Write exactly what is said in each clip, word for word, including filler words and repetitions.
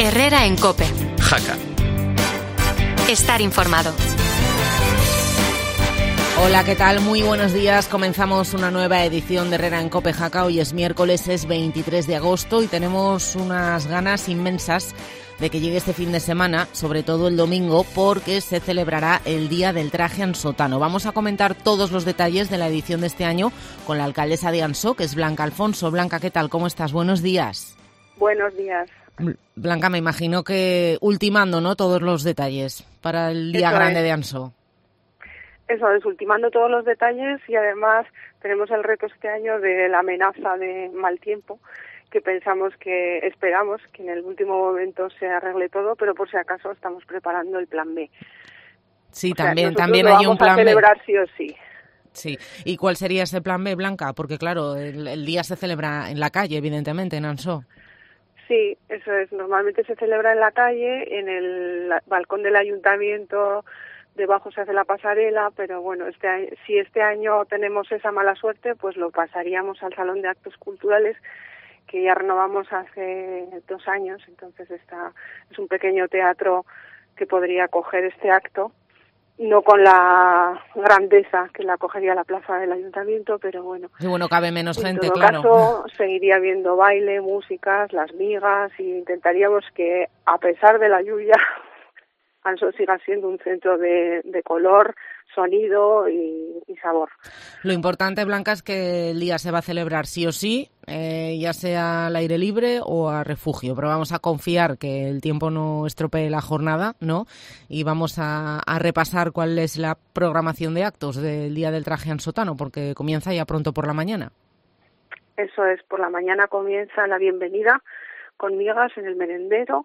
Herrera en COPE. Jaca. Estar informado. Hola, ¿qué tal? Muy buenos días. Comenzamos una nueva edición de Herrera en COPE Jaca. Hoy es miércoles, es veintitrés de agosto y tenemos unas ganas inmensas de que llegue este fin de semana, sobre todo el domingo, porque se celebrará el Día del Traje Ansotano. Vamos a comentar todos los detalles de la edición de este año con la alcaldesa de Ansó, que es Blanca Alfonso. Blanca, ¿qué tal? ¿Cómo estás? Buenos días. Buenos días. Blanca, me imagino que ultimando, ¿no?, todos los detalles para el Día Eso Grande es. de Ansó. Eso es, ultimando todos los detalles, y además tenemos el reto este año de la amenaza de mal tiempo, que pensamos que, esperamos que en el último momento se arregle todo, pero por si acaso estamos preparando el plan B. Sí, O sea, también, nosotros también lo hay un vamos a plan B. celebrar sí o sí. Sí. ¿Y cuál sería ese plan B, Blanca? Porque claro, el, el día se celebra en la calle, evidentemente, en Ansó. Sí, eso es. Normalmente se celebra en la calle, en el balcón del ayuntamiento, debajo se hace la pasarela, pero bueno, este año, si este año tenemos esa mala suerte, pues lo pasaríamos al Salón de Actos Culturales, que ya renovamos hace dos años, entonces está, es un pequeño teatro que podría acoger este acto, no con la grandeza que la acogería la plaza del ayuntamiento, pero bueno. Sí, bueno, cabe menos En gente, todo claro. caso, seguiría habiendo baile, músicas, las migas, y intentaríamos que, a pesar de la lluvia, Ansó siga siendo un centro de, de color, sonido y, y sabor. Lo importante, Blanca, es que el día se va a celebrar sí o sí, eh, ya sea al aire libre o a refugio, pero vamos a confiar que el tiempo no estropee la jornada, ¿no? Y vamos a, a repasar cuál es la programación de actos del Día del Traje Ansotano, porque comienza ya pronto por la mañana. Eso es, por la mañana comienza la bienvenida con migas en el merendero.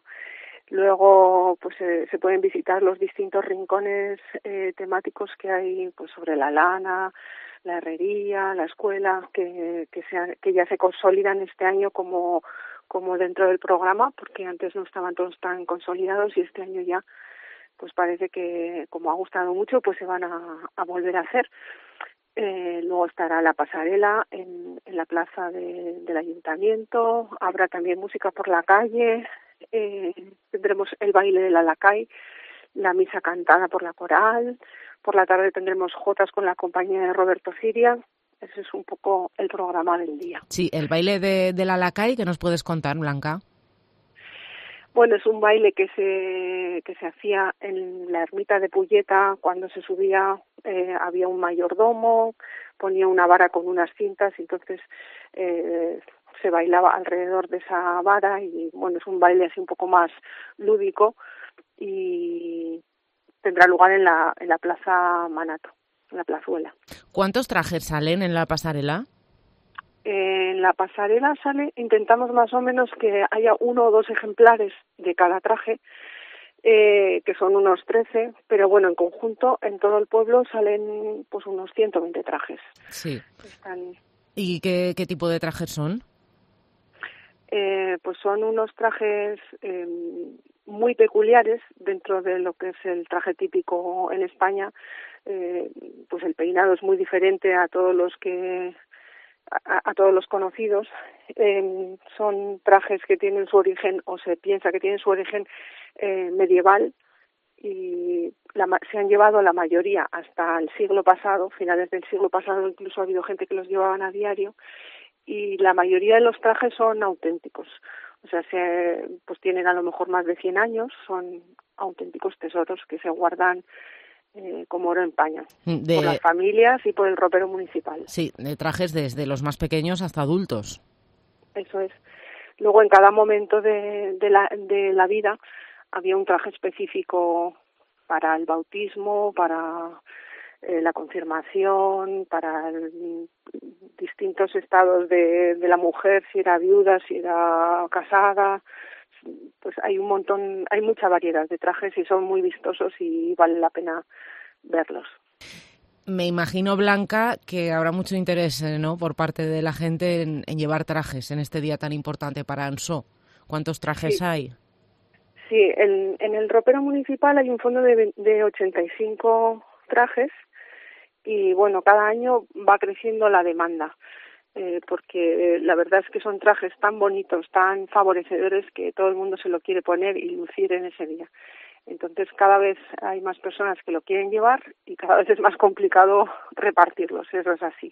Luego, pues eh, se pueden visitar los distintos rincones eh, temáticos que hay, pues sobre la lana, la herrería, la escuela, que que, se, que ya se consolidan este año como como dentro del programa, porque antes no estaban todos tan consolidados y este año ya, pues parece que, como ha gustado mucho, pues se van a, a volver a hacer. Eh, luego estará la pasarela en, en la plaza de, del ayuntamiento, habrá también música por la calle. Eh, tendremos el baile del Alacay, la misa cantada por la coral, por la tarde tendremos jotas con la compañía de Roberto Ciria. Ese es un poco el programa del día. Sí, el baile de, del Alacay, ¿qué nos puedes contar, Blanca? Bueno, es un baile que se que se hacía en la ermita de Puyeta. Cuando se subía eh, había un mayordomo, ponía una vara con unas cintas, y entonces eh, se bailaba alrededor de esa vara, y bueno, es un baile así un poco más lúdico, y tendrá lugar en la en la Plaza Manato, en la plazuela. ¿Cuántos trajes salen en la pasarela? En la pasarela sale, intentamos más o menos que haya uno o dos ejemplares de cada traje, eh, que son unos trece, pero bueno, en conjunto, en todo el pueblo salen pues unos ciento veinte trajes. Sí. Están, ¿Y qué, qué tipo de trajes son? eh, pues son unos trajes eh, muy peculiares dentro de lo que es el traje típico en España. Eh, pues el peinado es muy diferente a todos los que A, a todos los conocidos. Eh, son trajes que tienen su origen, o se piensa que tienen su origen eh, medieval, y la, se han llevado la mayoría hasta el siglo pasado, finales del siglo pasado. Incluso ha habido gente que los llevaban a diario, y la mayoría de los trajes son auténticos. O sea, se, pues tienen a lo mejor más de cien años, son auténticos tesoros que se guardan Eh, como oro en paño, De... por las familias y por el ropero municipal. Sí, de trajes desde los más pequeños hasta adultos. Eso es. Luego, en cada momento de, de, la, de la vida había un traje específico para el bautismo, para eh, la confirmación, para el, distintos estados de, de la mujer, si era viuda, si era casada. Pues hay un montón, hay mucha variedad de trajes y son muy vistosos y vale la pena verlos. Me imagino, Blanca, que habrá mucho interés, ¿no?, por parte de la gente en, en llevar trajes en este día tan importante para Ansó. ¿Cuántos trajes Sí. hay? Sí, en, en el ropero municipal hay un fondo de, de ochenta y cinco trajes, y bueno, cada año va creciendo la demanda. eh, porque la verdad es que son trajes tan bonitos, tan favorecedores, que todo el mundo se lo quiere poner y lucir en ese día. Entonces cada vez hay más personas que lo quieren llevar y cada vez es más complicado repartirlos, eso es así.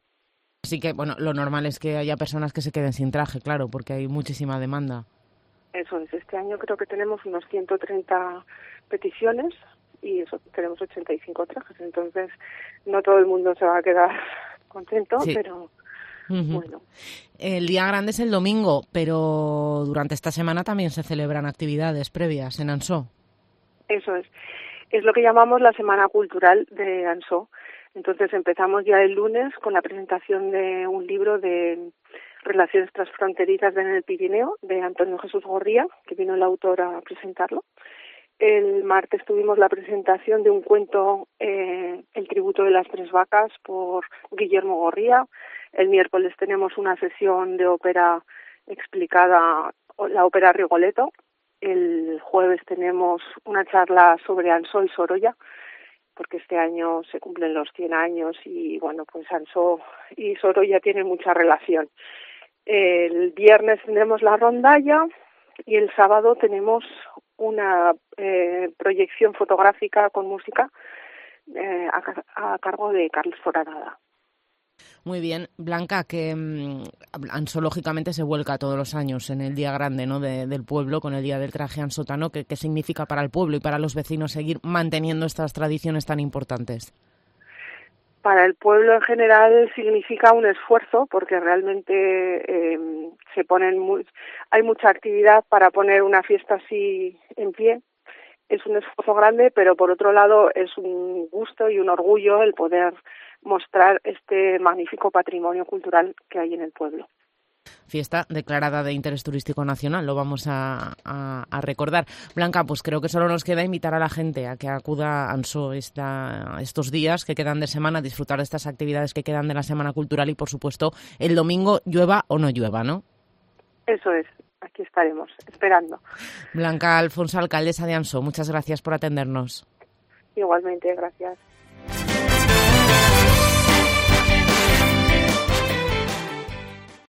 Así que, bueno, lo normal es que haya personas que se queden sin traje, claro, porque hay muchísima demanda. Eso es, este año creo que tenemos unos ciento treinta peticiones y eso, tenemos ochenta y cinco trajes, entonces no todo el mundo se va a quedar contento, sí. pero uh-huh. bueno. El día grande es el domingo, pero durante esta semana también se celebran actividades previas en Ansó. Eso es, es lo que llamamos la Semana Cultural de Ansó. Entonces empezamos ya el lunes con la presentación de un libro de Relaciones transfronterizas en el Pirineo, de Antonio Jesús Gorría, que vino el autor a presentarlo. El martes tuvimos la presentación de un cuento, eh, El tributo de las tres vacas, por Guillermo Gorría. El miércoles tenemos una sesión de ópera explicada, la ópera Rigoletto. El jueves tenemos una charla sobre Ansó y Sorolla, porque este año se cumplen los cien años y, bueno, pues Ansó y Sorolla tienen mucha relación. El viernes tenemos la rondalla y el sábado tenemos una eh, proyección fotográfica con música eh, a, a cargo de Carlos Foradada. Muy bien, Blanca, que um, Ansó lógicamente se vuelca todos los años en el día grande, ¿no?, de, del pueblo, con el día del traje ansótano. ¿Qué, qué significa para el pueblo y para los vecinos seguir manteniendo estas tradiciones tan importantes? Para el pueblo en general significa un esfuerzo, porque realmente eh, se ponen muy, hay mucha actividad para poner una fiesta así en pie. Es un esfuerzo grande, pero por otro lado es un gusto y un orgullo el poder mostrar este magnífico patrimonio cultural que hay en el pueblo. Fiesta declarada de interés turístico nacional, lo vamos a, a, a recordar. Blanca, pues creo que solo nos queda invitar a la gente a que acuda a Ansó esta, estos días que quedan de semana, a disfrutar de estas actividades que quedan de la Semana Cultural y, por supuesto, el domingo llueva o no llueva, ¿no? Eso es, aquí estaremos, esperando. Blanca Alfonso, alcaldesa de Ansó, muchas gracias por atendernos. Igualmente, gracias.